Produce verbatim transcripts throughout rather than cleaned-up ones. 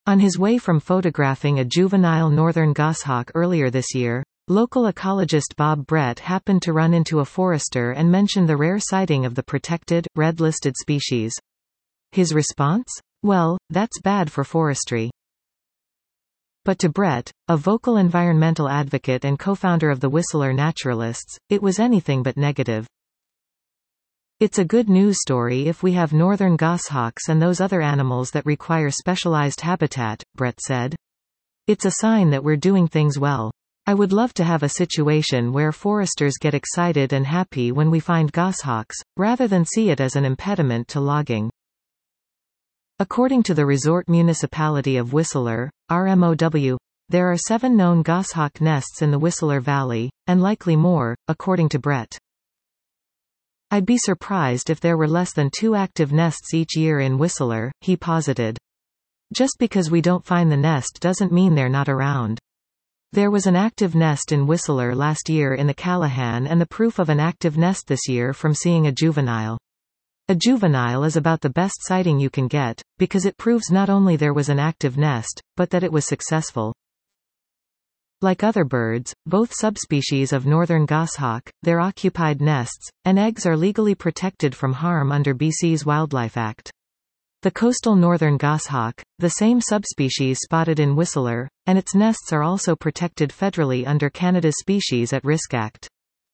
On his way from photographing a juvenile northern goshawk earlier this year, local ecologist Bob Brett happened to run into a forester and mention the rare sighting of the protected, red-listed species. His response? Well, that's bad for forestry. But to Brett, a vocal environmental advocate and co-founder of the Whistler Naturalists, it was anything but negative. It's a good news story if we have northern goshawks and those other animals that require specialized habitat, Brett said. It's a sign that we're doing things well. I would love to have a situation where foresters get excited and happy when we find goshawks, rather than see it as an impediment to logging. According to the resort municipality of Whistler, R M O W, there are seven known goshawk nests in the Whistler Valley, and likely more, according to Brett. I'd be surprised if there were less than two active nests each year in Whistler, he posited. Just because we don't find the nest doesn't mean they're not around. There was an active nest in Whistler last year in the Callahan and the proof of an active nest this year from seeing a juvenile. A juvenile is about the best sighting you can get, because it proves not only there was an active nest, but that it was successful. Like other birds, both subspecies of northern goshawk, their occupied nests, and eggs are legally protected from harm under B C's Wildlife Act. The coastal northern goshawk, the same subspecies spotted in Whistler, and its nests are also protected federally under Canada's Species at Risk Act.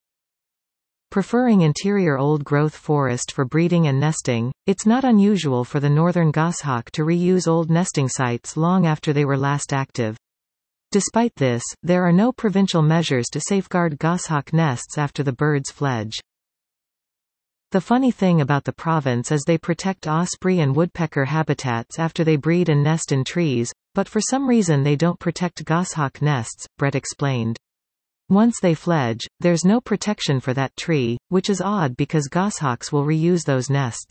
Preferring interior old-growth forest for breeding and nesting, it's not unusual for the northern goshawk to reuse old nesting sites long after they were last active. Despite this, there are no provincial measures to safeguard goshawk nests after the birds fledge. The funny thing about the province is they protect osprey and woodpecker habitats after they breed and nest in trees, but for some reason they don't protect goshawk nests, Brett explained. Once they fledge, there's no protection for that tree, which is odd because goshawks will reuse those nests.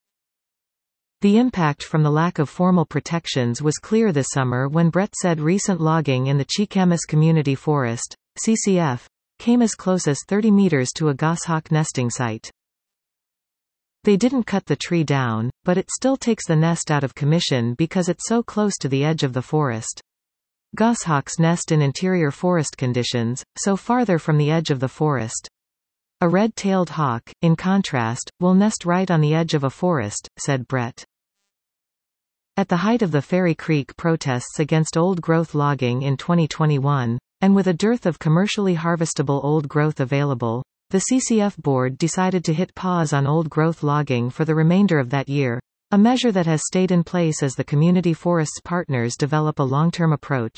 The impact from the lack of formal protections was clear this summer when Brett said recent logging in the Cheekamus Community Forest, C C F, came as close as thirty meters to a goshawk nesting site. They didn't cut the tree down, but it still takes the nest out of commission because it's so close to the edge of the forest. Goshawks nest in interior forest conditions, so farther from the edge of the forest. A red-tailed hawk, in contrast, will nest right on the edge of a forest, said Brett. At the height of the Fairy Creek protests against old-growth logging in twenty twenty-one, and with a dearth of commercially harvestable old growth available, the C C F board decided to hit pause on old-growth logging for the remainder of that year, a measure that has stayed in place as the community forests partners develop a long-term approach.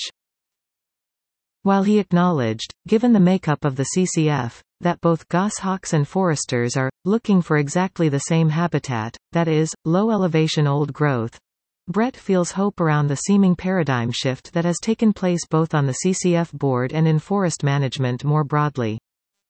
While he acknowledged, given the makeup of the C C F, that both goshawks and foresters are looking for exactly the same habitat, that is, low-elevation old growth, Brett feels hope around the seeming paradigm shift that has taken place both on the C C F board and in forest management more broadly.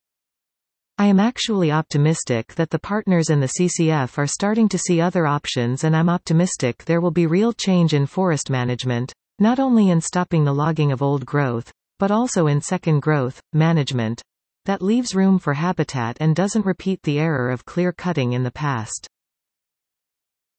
I am actually optimistic that the partners in the C C F are starting to see other options, and I'm optimistic there will be real change in forest management, not only in stopping the logging of old growth, but also in second growth management that leaves room for habitat and doesn't repeat the error of clear cutting in the past.